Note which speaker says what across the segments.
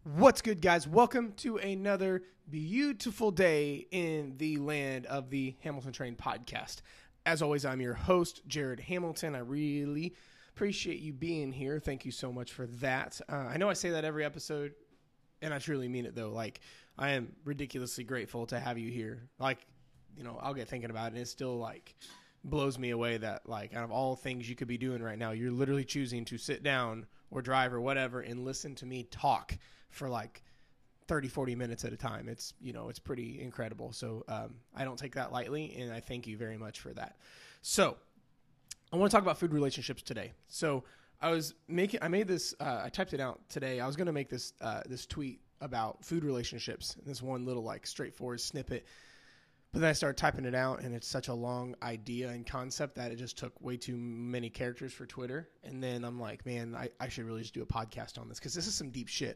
Speaker 1: What's good, guys? Welcome to another beautiful day in the land of the Hamilton Train podcast. As always, I'm your host, Jared Hamilton. I really appreciate you being here. Thank you so much for that. I know I say that every episode, and I truly mean it, though. Like, I am ridiculously grateful to have you here. Like, you know, I'll get thinking about it, and it still, like, blows me away that, like, out of all things you could be doing right now, you're literally choosing to sit down or drive or whatever and listen to me talk for like 30, 40 minutes at a time. It's, you know, it's pretty incredible. So I don't take that lightly, and I thank you very much for that. So I want to talk about food relationships today. So I typed it out today. I was going to make this tweet about food relationships, this one little like straightforward snippet. But then I started typing it out, and it's such a long idea and concept that it just took way too many characters for Twitter. And then I'm like, man, I should really just do a podcast on this because this is some deep shit.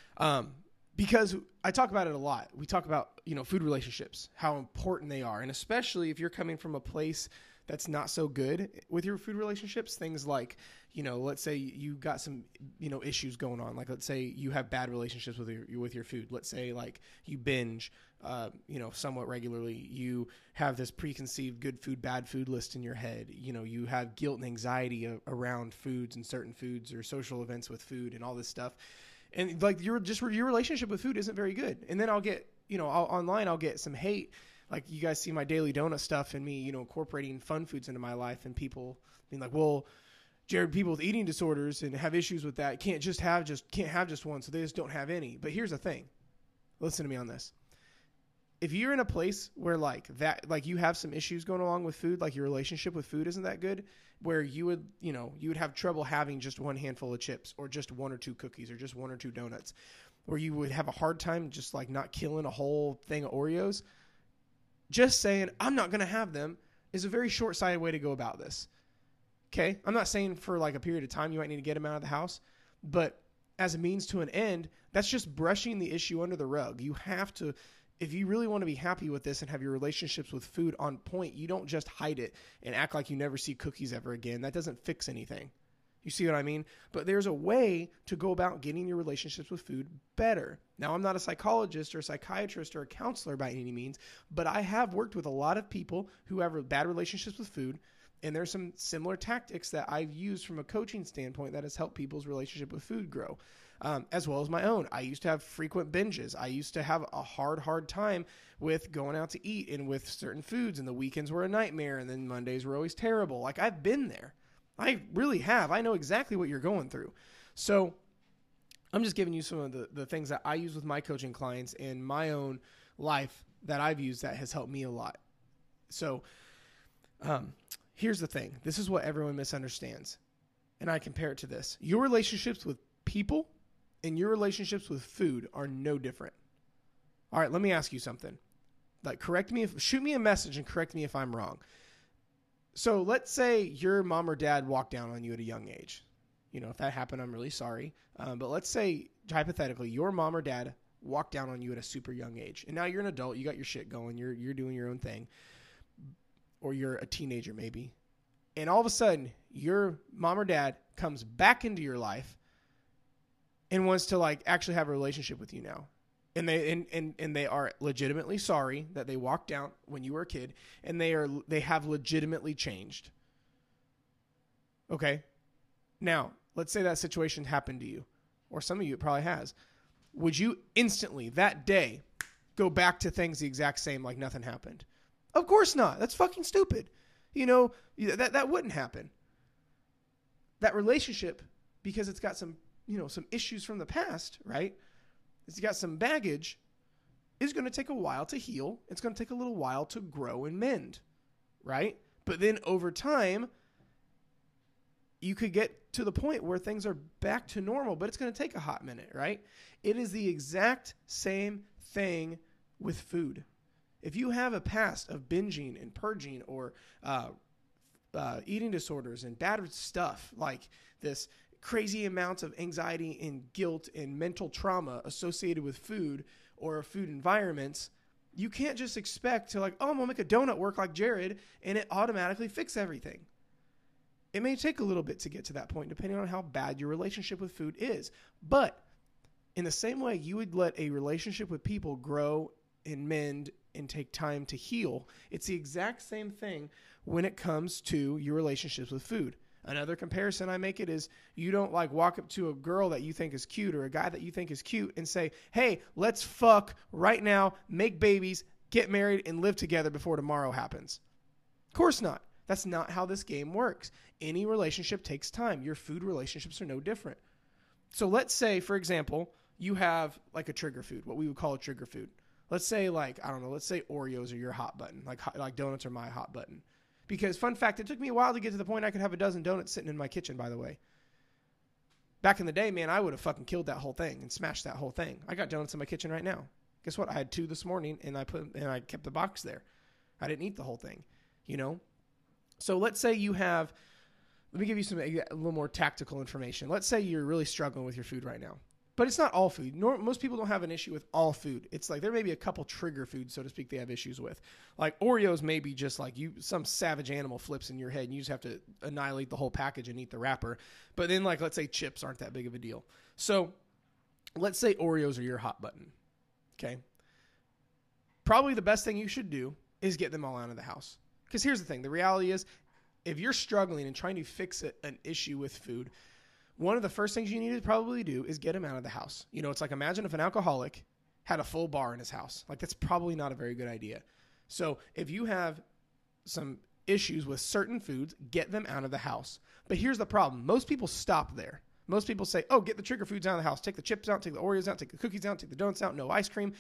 Speaker 1: Because I talk about it a lot. We talk about, you know, food relationships, how important they are. And especially if you're coming from a place that's not so good with your food relationships, things like, you know, let's say you got some, you know, issues going on. Like, let's say you have bad relationships with your food. Let's say like you binge, you know, somewhat regularly. You have this preconceived good food, bad food list in your head. You know, you have guilt and anxiety around foods and certain foods or social events with food and all this stuff. And like your relationship with food isn't very good. And then I'll get, you know, online I'll get some hate. Like, you guys see my daily donut stuff and me, you know, incorporating fun foods into my life, and people being like, well, Jared, people with eating disorders and have issues with that can't have just one, so they just don't have any. But here's the thing. Listen to me on this. If you're in a place where like that, like you have some issues going along with food, like your relationship with food isn't that good, where you would have trouble having just one handful of chips or just one or two cookies or just one or two donuts, where you would have a hard time just like not killing a whole thing of Oreos, just saying, I'm not going to have them is a very short-sighted way to go about this. Okay? I'm not saying for like a period of time you might need to get them out of the house, but as a means to an end, that's just brushing the issue under the rug. You have to, if you really want to be happy with this and have your relationships with food on point, you don't just hide it and act like you never see cookies ever again. That doesn't fix anything. You see what I mean? But there's a way to go about getting your relationships with food better. Now, I'm not a psychologist or a psychiatrist or a counselor by any means, but I have worked with a lot of people who have bad relationships with food, and there's some similar tactics that I've used from a coaching standpoint that has helped people's relationship with food grow, as well as my own. I used to have frequent binges. I used to have a hard time with going out to eat and with certain foods, and the weekends were a nightmare, and then Mondays were always terrible. Like, I've been there. I really have. I know exactly what you're going through. So I'm just giving you some of the things that I use with my coaching clients in my own life that I've used that has helped me a lot. So here's the thing. This is what everyone misunderstands. And I compare it to this. Your relationships with people and your relationships with food are no different. All right, let me ask you something. Like, shoot me a message and correct me if I'm wrong. So let's say your mom or dad walked down on you at a young age. You know, if that happened, I'm really sorry. But let's say, hypothetically, your mom or dad walked down on you at a super young age. And now you're an adult. You got your shit going. You're doing your own thing. Or you're a teenager maybe. And all of a sudden, your mom or dad comes back into your life and wants to like actually have a relationship with you now. And they are legitimately sorry that they walked out when you were a kid, and they have legitimately changed. Okay? Now, let's say that situation happened to you, or some of you it probably has. Would you instantly, that day, go back to things the exact same like nothing happened? Of course not. That's fucking stupid. You know, that wouldn't happen. That relationship, because it's got some issues from the past, right? It's got some baggage, is going to take a while to heal. It's going to take a little while to grow and mend, right? But then over time, you could get to the point where things are back to normal, but it's going to take a hot minute, right? It is the exact same thing with food. If you have a past of binging and purging or eating disorders and bad stuff like this, crazy amounts of anxiety and guilt and mental trauma associated with food or food environments, you can't just expect to like, oh, I'm going to make a donut work like Jared and it automatically fix everything. It may take a little bit to get to that point, depending on how bad your relationship with food is. But In the same way, you would let a relationship with people grow and mend and take time to heal. It's the exact same thing when it comes to your relationships with food. Another comparison I make it is you don't like walk up to a girl that you think is cute or a guy that you think is cute and say, hey, let's fuck right now, make babies, get married, and live together before tomorrow happens. Of course not. That's not how this game works. Any relationship takes time. Your food relationships are no different. So let's say, for example, you have like a trigger food, what we would call a trigger food. Let's say let's say Oreos are your hot button, like donuts are my hot button. Because fun fact, it took me a while to get to the point I could have a dozen donuts sitting in my kitchen, by the way. Back in the day, man, I would have fucking killed that whole thing and smashed that whole thing. I got donuts in my kitchen right now. Guess what? I had 2 this morning and I kept the box there. I didn't eat the whole thing, you know? So let's say you have, let me give you a little more tactical information. Let's say you're really struggling with your food right now. But it's not all food. Most people don't have an issue with all food. It's like there may be a couple trigger foods, so to speak, they have issues with. Like Oreos may be just like some savage animal flips in your head and you just have to annihilate the whole package and eat the wrapper. But then like let's say chips aren't that big of a deal. So let's say Oreos are your hot button. Okay. Probably the best thing you should do is get them all out of the house. Because here's the thing. The reality is if you're struggling and trying to fix an issue with food, one of the first things you need to probably do is get him out of the house. You know, it's like imagine if an alcoholic had a full bar in his house. Like that's probably not a very good idea. So if you have some issues with certain foods, get them out of the house. But here's the problem. Most people stop there. Most people say, oh, get the trigger foods out of the house. Take the chips out, take the Oreos out, take the cookies out, take the donuts out, no ice cream.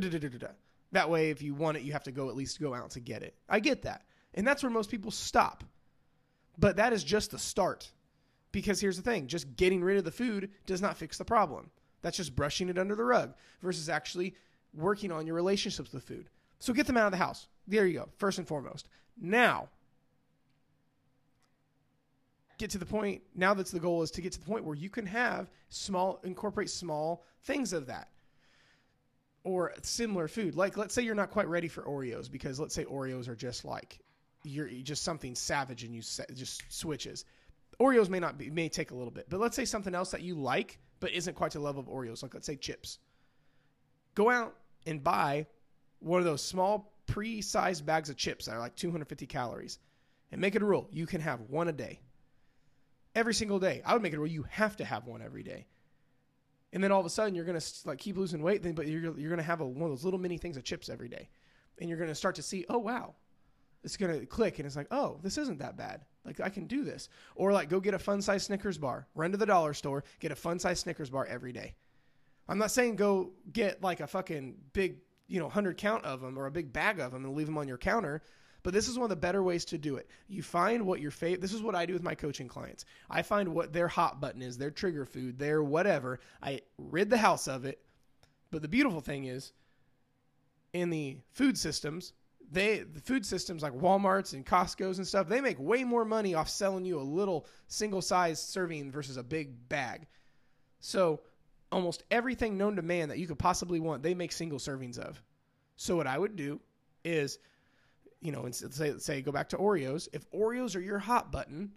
Speaker 1: That way, if you want it, you have to at least go out to get it. I get that. And that's where most people stop. But that is just the start. Because here's the thing, just getting rid of the food does not fix the problem. That's just brushing it under the rug versus actually working on your relationships with food. So get them out of the house. There you go, first and foremost. Now, get to the point, now that's the goal is to get to the point where you can incorporate small things of that. Or similar food. Like let's say you're not quite ready for Oreos because let's say Oreos are just like, you're just something savage and you just switches. Oreos may take a little bit, but let's say something else that you like, but isn't quite to the level of Oreos. Like let's say chips. Go out and buy one of those small pre-sized bags of chips that are like 250 calories and make it a rule. You can have one a day. Every single day. I would make it a rule. You have to have one every day. And then all of a sudden you're going to like keep losing weight, but you're going to have one of those little mini things of chips every day. And you're going to start to see, oh, wow. It's going to click and it's like, oh, this isn't that bad. Like I can do this. Or like go get a fun-size Snickers bar. Run to the dollar store, get a fun-size Snickers bar every day. I'm not saying go get like a fucking big, 100 count of them or a big bag of them and leave them on your counter. But this is one of the better ways to do it. You find what your favorite, this is what I do with my coaching clients. I find what their hot button is, their trigger food, their whatever. I rid the house of it. But the beautiful thing is in the food systems, the food systems like Walmart's and Costco's and stuff, they make way more money off selling you a little single-sized serving versus a big bag. So almost everything known to man that you could possibly want, they make single servings of. So what I would do is, say go back to Oreos. If Oreos are your hot button,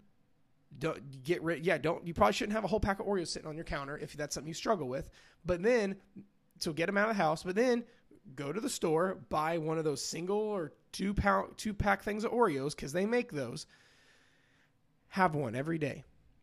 Speaker 1: you probably shouldn't have a whole pack of Oreos sitting on your counter if that's something you struggle with. But then, so get them out of the house, but then go to the store, buy one of those single or two pack things of Oreos because they make those. Have one every day.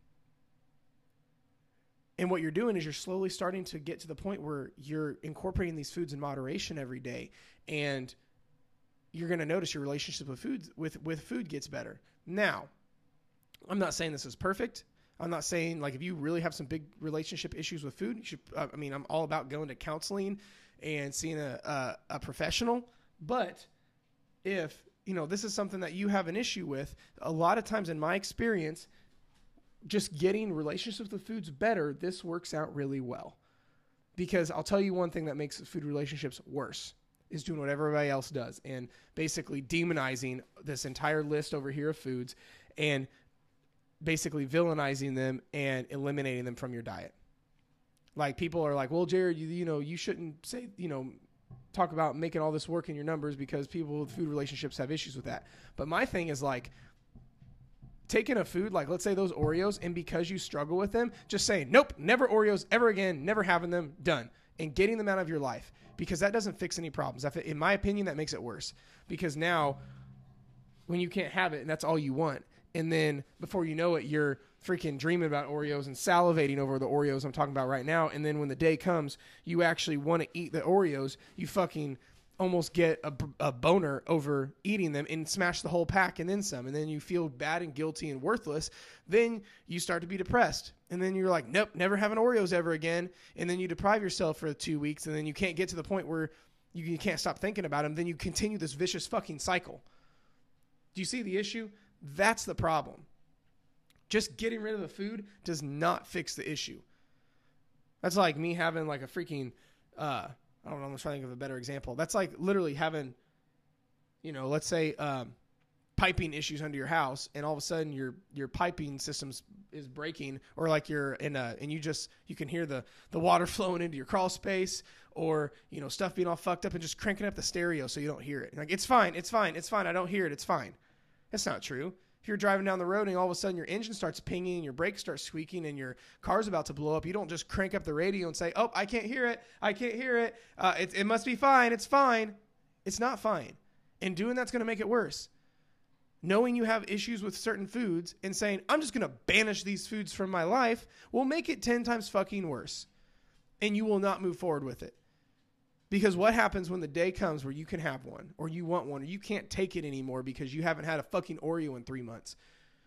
Speaker 1: And what you're doing is you're slowly starting to get to the point where you're incorporating these foods in moderation every day, and you're going to notice your relationship with food gets better. Now, I'm not saying this is perfect. I'm not saying like if you really have some big relationship issues with food, you should. I'm all about going to counseling and seeing a professional. But if, this is something that you have an issue with, a lot of times in my experience, just getting relationships with foods better, this works out really well. Because I'll tell you one thing that makes food relationships worse is doing what everybody else does and basically demonizing this entire list over here of foods and basically villainizing them and eliminating them from your diet. Like people are like, well, Jared, you shouldn't say, talk about making all this work in your numbers because people with food relationships have issues with that. But my thing is like, taking a food, like let's say those Oreos, and because you struggle with them, just saying, nope, never Oreos ever again, never having them, done. And getting them out of your life, because that doesn't fix any problems. In my opinion, that makes it worse, because now when you can't have it and that's all you want, and then before you know it, you're freaking dreaming about Oreos and salivating over the Oreos I'm talking about right now. And then when the day comes, you actually want to eat the Oreos, you fucking almost get a boner over eating them and smash the whole pack and then some. And then you feel bad and guilty and worthless. Then you start to be depressed. And then you're like, nope, never having Oreos ever again. And then you deprive yourself for 2 weeks. And then you can't get to the point where you can't stop thinking about them. Then you continue this vicious fucking cycle. Do you see the issue? That's the problem. Just getting rid of the food does not fix the issue. That's like me having like a freaking, I don't know, I'm trying to think of a better example. That's like literally having, let's say piping issues under your house, and all of a sudden your piping system is breaking, or like you're in and you can hear the water flowing into your crawl space, or, stuff being all fucked up, and just cranking up the stereo so you don't hear it. Like, it's fine. I don't hear it. It's fine. That's not true. If you're driving down the road and all of a sudden your engine starts pinging, your brakes start squeaking, and your car's about to blow up, you don't just crank up the radio and say, oh, I can't hear it. It must be fine. It's fine. It's not fine. And doing that's going to make it worse. Knowing you have issues with certain foods and saying, I'm just going to banish these foods from my life, will make it 10 times fucking worse. And you will not move forward with it. Because what happens when the day comes where you can have one, or you want one, or you can't take it anymore because you haven't had a fucking Oreo in 3 months?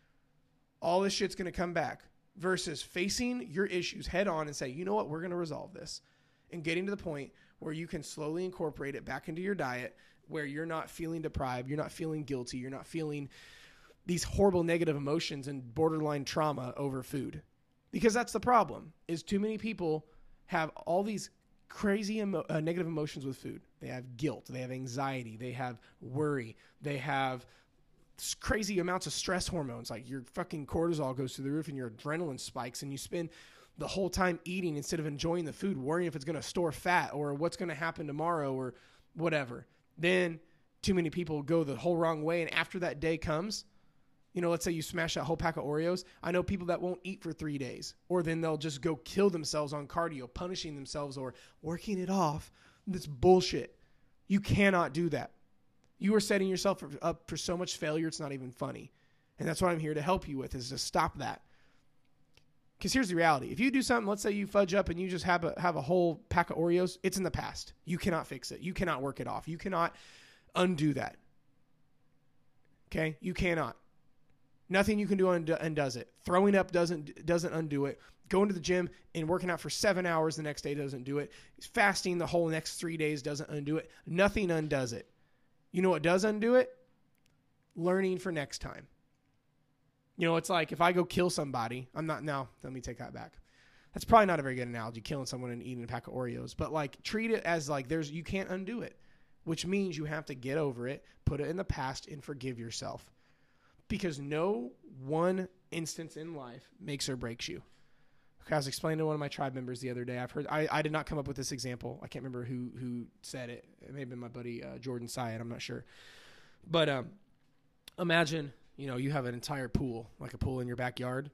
Speaker 1: All this shit's going to come back, versus facing your issues head on and say, you know what, we're going to resolve this. And getting to the point where you can slowly incorporate it back into your diet, where you're not feeling deprived, you're not feeling guilty, you're not feeling these horrible negative emotions and borderline trauma over food. Because that's the problem, is too many people have all these crazy negative emotions with food. They have guilt, they have anxiety, they have worry, they have crazy amounts of stress hormones. Like your fucking cortisol goes through the roof and your adrenaline spikes, and you spend the whole time eating instead of enjoying the food, worrying if it's going to store fat or what's going to happen tomorrow or whatever. Then too many people go the whole wrong way, and after that day comes, let's say you smash that whole pack of Oreos. I know people that won't eat for 3 days, or then they'll just go kill themselves on cardio, punishing themselves or working it off. That's bullshit. You cannot do that. You are setting yourself up for so much failure, it's not even funny. And that's what I'm here to help you with, is to stop that. Because here's the reality. If you do something, let's say you fudge up and you just have a whole pack of Oreos, it's in the past. You cannot fix it. You cannot work it off. You cannot undo that. Okay? You cannot. Nothing you can do undoes it. Throwing up doesn't undo it. Going to the gym and working out for 7 hours the next day doesn't do it. Fasting the whole next 3 days doesn't undo it. Nothing undoes it. You know what does undo it? Learning for next time. It's like if I go kill somebody, let me take that back. That's probably not a very good analogy, killing someone and eating a pack of Oreos. But like, treat it as like you can't undo it, which means you have to get over it, put it in the past, and forgive yourself. Because no one instance in life makes or breaks you. Okay, I was explaining to one of my tribe members the other day. I did not come up with this example. I can't remember who said it. It may have been my buddy Jordan Syed. I'm not sure. But imagine, you have an entire pool, like a pool in your backyard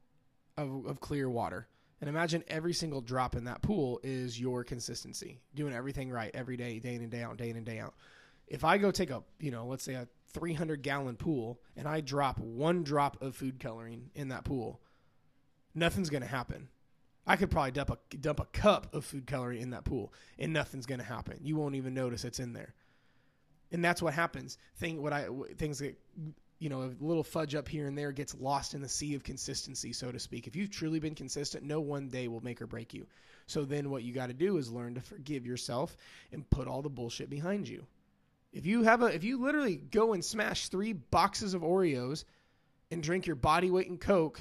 Speaker 1: of clear water. And imagine every single drop in that pool is your consistency, doing everything right every day, day in and day out, day in and day out. If I go take let's say a 300-gallon pool, and I drop one drop of food coloring in that pool, nothing's going to happen. I could probably dump a cup of food coloring in that pool, and nothing's going to happen. You won't even notice it's in there. And that's what happens. Things get, a little fudge up here and there gets lost in the sea of consistency, so to speak. If you've truly been consistent, no one day will make or break you. So then what you got to do is learn to forgive yourself and put all the bullshit behind you. If you literally go and smash 3 boxes of Oreos and drink your body weight in Coke,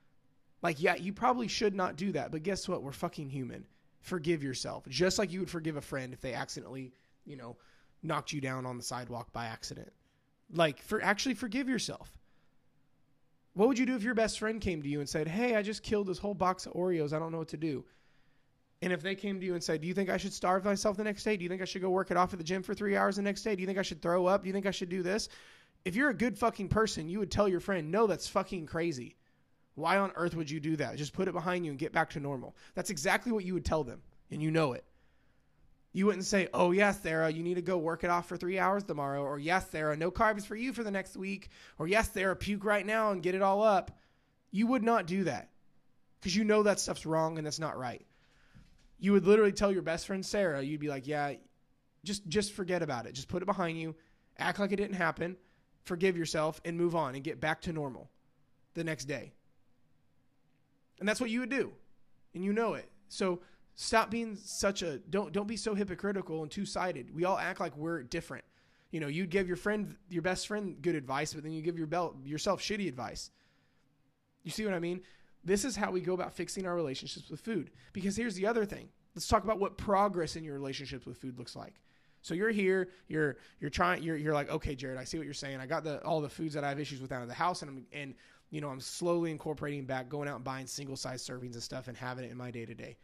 Speaker 1: you probably should not do that. But guess what? We're fucking human. Forgive yourself. Just like you would forgive a friend if they accidentally, knocked you down on the sidewalk by accident. Forgive yourself. What would you do if your best friend came to you and said, hey, I just killed this whole box of Oreos. I don't know what to do. And if they came to you and said, do you think I should starve myself the next day? Do you think I should go work it off at the gym for 3 hours the next day? Do you think I should throw up? Do you think I should do this? If you're a good fucking person, you would tell your friend, no, that's fucking crazy. Why on earth would you do that? Just put it behind you and get back to normal. That's exactly what you would tell them, and you know it. You wouldn't say, oh, yes, Sarah, you need to go work it off for 3 hours tomorrow. Or, yes, Sarah, no carbs for you for the next week. Or, yes, Sarah, puke right now and get it all up. You would not do that because you know that stuff's wrong and that's not right. You would literally tell your best friend, Sarah, you'd be like, yeah, just forget about it. Just put it behind you. Act like it didn't happen. Forgive yourself and move on and get back to normal the next day. And that's what you would do. And you know it. So stop being don't be so hypocritical and two-sided. We all act like we're different. You know, you'd give your best friend good advice, but then you give yourself shitty advice. You see what I mean? This is how we go about fixing our relationships with food. Because here's the other thing. Let's talk about what progress in your relationships with food looks like. So you're here, you're like, okay, Jared, I see what you're saying. I got all the foods that I have issues with out of the house, and I'm slowly incorporating back, going out and buying single size servings of stuff and having it in my day to day.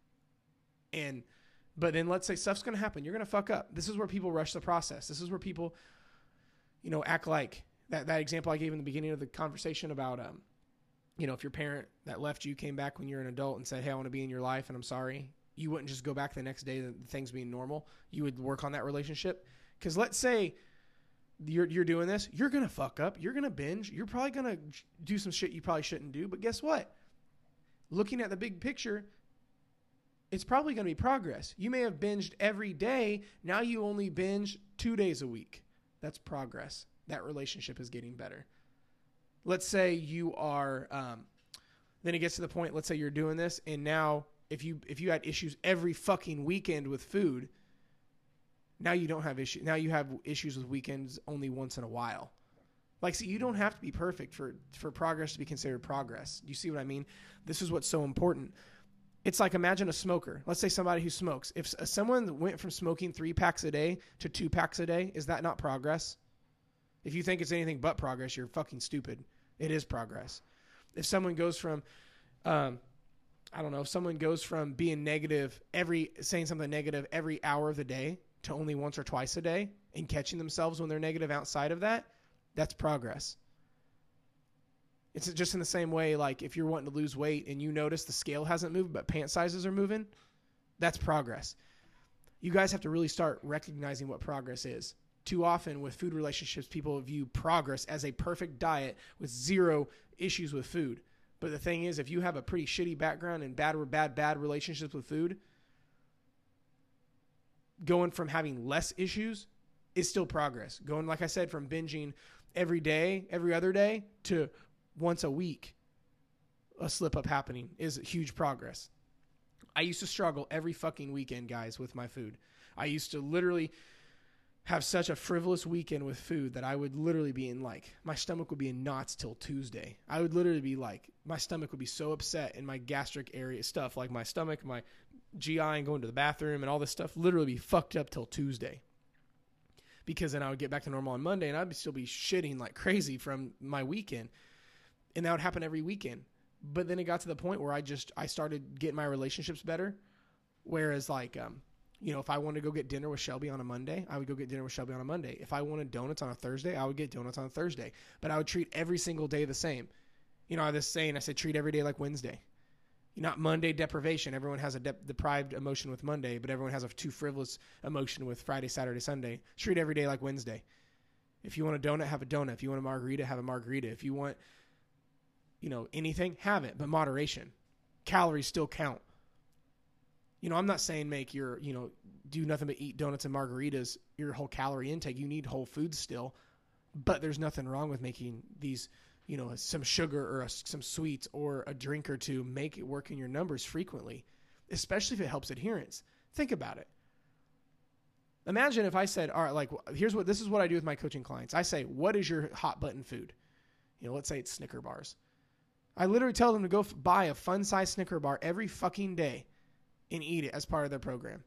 Speaker 1: But then let's say stuff's going to happen. You're going to fuck up. This is where people rush the process. This is where people, act like that example I gave in the beginning of the conversation about, if your parent that left you came back when you're an adult and said, hey, I want to be in your life and I'm sorry. You wouldn't just go back the next day, things being normal. You would work on that relationship. Because let's say you're doing this, you're going to fuck up. You're going to binge. You're probably going to do some shit you probably shouldn't do. But guess what? Looking at the big picture, it's probably going to be progress. You may have binged every day. Now you only binge 2 days a week. That's progress. That relationship is getting better. Let's say you are, then it gets to the point, let's say you're doing this, and now if you had issues every fucking weekend with food, now you don't have issues. Now you have issues with weekends only once in a while. Like, see, you don't have to be perfect for progress to be considered progress. You see what I mean? This is what's so important. It's like, imagine a smoker. Let's say somebody who smokes. If someone went from smoking 3 packs a day to 2 packs a day, is that not progress? If you think it's anything but progress, you're fucking stupid. It is progress. If someone goes from, if someone goes from being negative, saying something negative every hour of the day to only once or twice a day and catching themselves when they're negative outside of that, that's progress. It's just in the same way, like if you're wanting to lose weight and you notice the scale hasn't moved, but pant sizes are moving, that's progress. You guys have to really start recognizing what progress is. Too often with food relationships, people view progress as a perfect diet with 0 issues with food. But the thing is, if you have a pretty shitty background and bad relationships with food, going from having less issues is still progress. Going, like I said, from binging every day, every other day, to once a week, a slip up happening is huge progress. I used to struggle every fucking weekend, guys, with my food. I used to literally have such a frivolous weekend with food that I would literally be in, like, my stomach would be in knots till Tuesday. I would literally be like, my stomach would be so upset in my gastric area stuff, like my stomach, my GI and going to the bathroom and all this stuff, literally be fucked up till Tuesday. Because then I would get back to normal on Monday and I'd still be shitting like crazy from my weekend. And that would happen every weekend. But then it got to the point where I started getting my relationships better. Whereas like, if I wanted to go get dinner with Shelby on a Monday, I would go get dinner with Shelby on a Monday. If I wanted donuts on a Thursday, I would get donuts on a Thursday. But I would treat every single day the same. I have this saying, I said, treat every day like Wednesday. Not Monday deprivation. Everyone has a deprived emotion with Monday, but everyone has a too frivolous emotion with Friday, Saturday, Sunday. Treat every day like Wednesday. If you want a donut, have a donut. If you want a margarita, have a margarita. If you want, anything, have it, but moderation. Calories still count. I'm not saying make your, do nothing but eat donuts and margaritas your whole calorie intake. You need whole foods still, but there's nothing wrong with making these, some sugar or some sweets or a drink or two, make it work in your numbers frequently, especially if it helps adherence. Think about it. Imagine if I said, all right, this is what I do with my coaching clients. I say, what is your hot button food? Let's say it's Snicker bars. I literally tell them to go buy a fun size Snicker bar every fucking day and eat it as part of their program.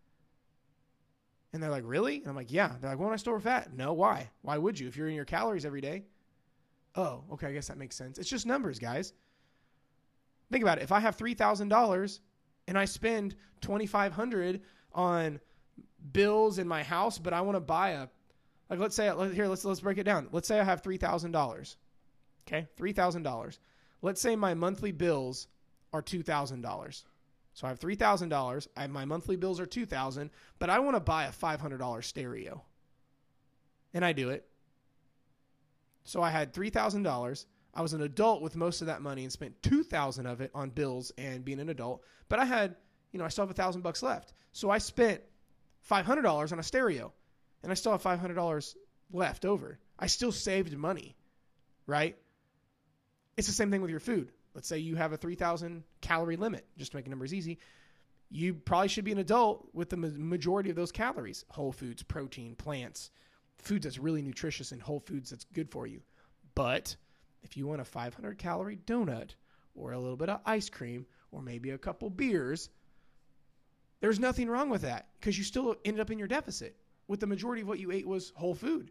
Speaker 1: And they're like, really? And I'm like, yeah. They're like, why don't I store fat? No, why? Why would you if you're in your calories every day? Oh, okay, I guess that makes sense. It's just numbers, guys. Think about it. If I have $3,000 and I spend $2,500 on bills in my house, but I want to buy Like let's break it down. Let's say I have $3,000. Okay, $3,000. Let's say my monthly bills are $2,000. So I have $3,000. My monthly bills are $2,000, but I want to buy a $500 stereo, and I do it. So I had $3,000. I was an adult with most of that money and spent $2,000 of it on bills and being an adult. But I had, I still have $1,000 left. So I spent $500 on a stereo, and I still have $500 left over. I still saved money, right? It's the same thing with your food. Let's say you have a 3,000 calorie limit, just to make numbers easy. You probably should be an adult with the majority of those calories. Whole foods, protein, plants, foods that's really nutritious, and whole foods that's good for you. But if you want a 500 calorie donut or a little bit of ice cream or maybe a couple beers, there's nothing wrong with that because you still ended up in your deficit with the majority of what you ate was whole food.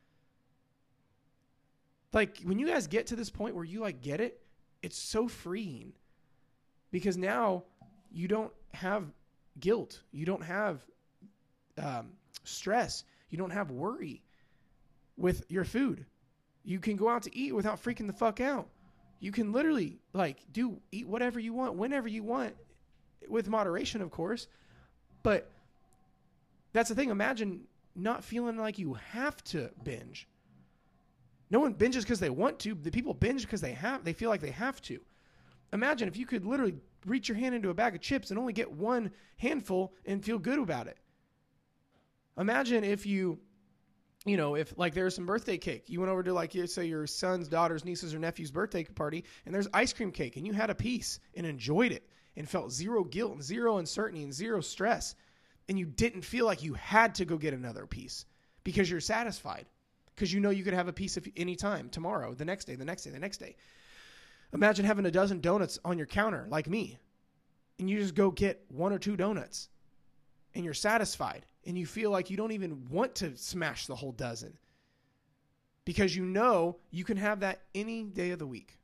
Speaker 1: Like when you guys get to this point where you get it, it's so freeing because now you don't have guilt. You don't have stress. You don't have worry with your food. You can go out to eat without freaking the fuck out. You can literally eat whatever you want, whenever you want, with moderation, of course. But that's the thing. Imagine not feeling like you have to binge. No one binges because they want to. The people binge because they feel like they have to. Imagine if you could literally reach your hand into a bag of chips and only get one handful and feel good about it. Imagine if if there's some birthday cake, you went over to say your son's, daughter's, niece's, or nephew's birthday party, and there's ice cream cake, and you had a piece and enjoyed it and felt zero guilt and zero uncertainty and zero stress, and you didn't feel like you had to go get another piece because you're satisfied, because you could have a piece of any time, tomorrow, the next day, the next day, the next day. Imagine having a dozen donuts on your counter like me, and you just go get one or two donuts, and you're satisfied, and you feel like you don't even want to smash the whole dozen because you can have that any day of the week.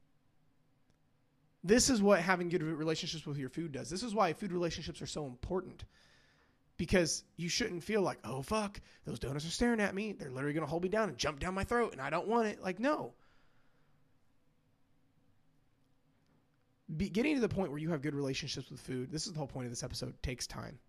Speaker 1: This is what having good relationships with your food does. This is why food relationships are so important, because you shouldn't feel like, oh, fuck, those donuts are staring at me. They're literally going to hold me down and jump down my throat, and I don't want it. No. Getting to the point where you have good relationships with food, this is the whole point of this episode, takes time.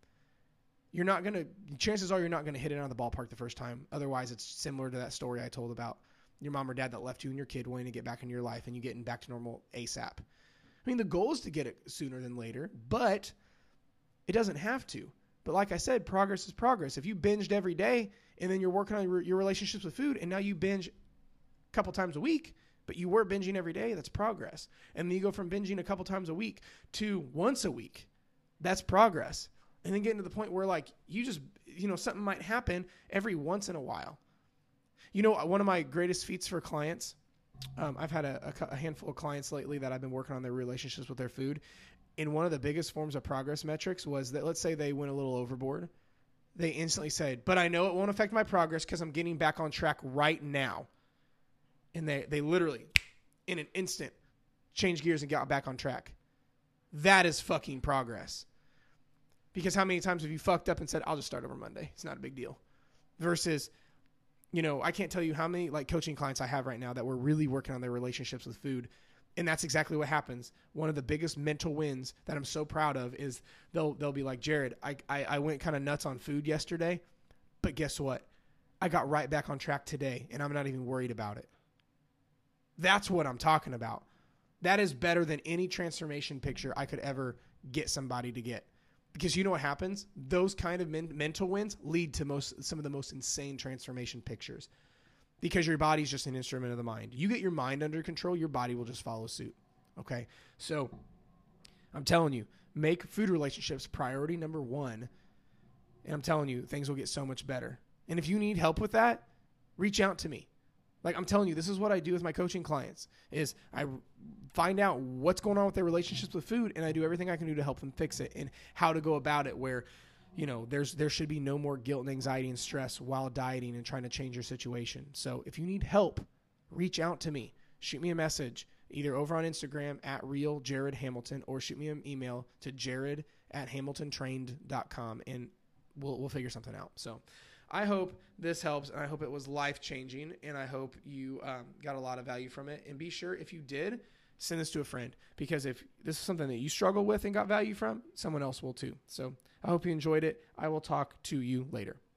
Speaker 1: Chances are you're not going to hit it out of the ballpark the first time. Otherwise, it's similar to that story I told about your mom or dad that left you and your kid wanting to get back into your life and you getting back to normal ASAP. I mean, the goal is to get it sooner than later, but it doesn't have to. But like I said, progress is progress. If you binged every day and then you're working on your relationships with food and now you binge a couple times a week, but you were binging every day, that's progress. And then you go from binging a couple times a week to once a week. That's progress. And then getting to the point where you just, something might happen every once in a while. One of my greatest feats for clients, I've had a handful of clients lately that I've been working on their relationships with their food. And one of the biggest forms of progress metrics was that, let's say they went a little overboard. They instantly said, but I know it won't affect my progress because I'm getting back on track right now. And they literally, in an instant, changed gears and got back on track. That is fucking progress. Because how many times have you fucked up and said, I'll just start over Monday. It's not a big deal. Versus, I can't tell you how many coaching clients I have right now that we're really working on their relationships with food. And that's exactly what happens. One of the biggest mental wins that I'm so proud of is they'll be like, Jared, I went kind of nuts on food yesterday, but guess what? I got right back on track today and I'm not even worried about it. That's what I'm talking about. That is better than any transformation picture I could ever get somebody to get. Because you know what happens? Those kind of mental wins lead to some of the most insane transformation pictures. Because your body's just an instrument of the mind. You get your mind under control, your body will just follow suit. Okay? So I'm telling you, make food relationships priority number one. And I'm telling you, things will get so much better. And if you need help with that, reach out to me. I'm telling you, this is what I do with my coaching clients, is I find out what's going on with their relationships with food, and I do everything I can do to help them fix it and how to go about it where, there should be no more guilt and anxiety and stress while dieting and trying to change your situation. So if you need help, reach out to me. Shoot me a message, either over on Instagram at @RealJaredHamilton or shoot me an email to jared@hamiltontrained.com, and we'll figure something out. So, I hope this helps, and I hope it was life-changing, and I hope you got a lot of value from it. And be sure, if you did, send this to a friend, because if this is something that you struggle with and got value from, someone else will too. So I hope you enjoyed it. I will talk to you later.